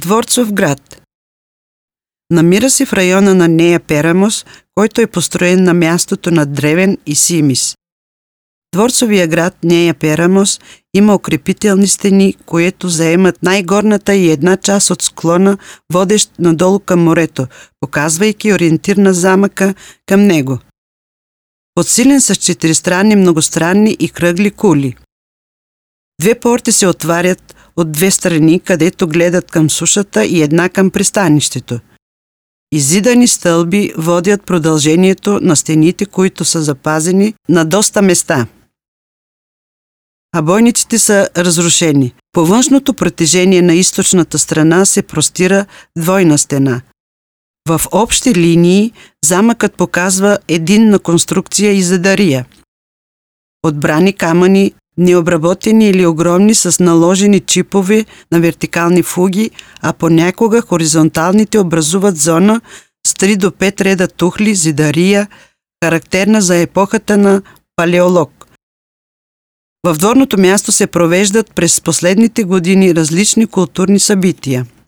Дворцов град. Намира се в района на Нея Перамос, който е построен на мястото на Древен и Симис. Дворцовия град Нея Перамос има укрепителни стени, които заемат най-горната и една част от склона, водещ надолу към морето, показвайки ориентир на замъка към него. Подсилен с четиристранни, многостранни и кръгли кули. Две порти се отварят от две страни, където гледат към сушата и една към пристанището. Изидани стълби водят продължението на стените, които са запазени на доста места. А бойниците са разрушени. По външното протежение на източната страна се простира двойна стена. В общи линии замъкът показва единна конструкция и задария. Отбрани камъни, необработени или огромни с наложени чипове на вертикални фуги, а понякога хоризонталните образуват зона с 3 до 5 реда тухли, зидария, характерна за епохата на палеолог. В дворното място се провеждат през последните години различни културни събития.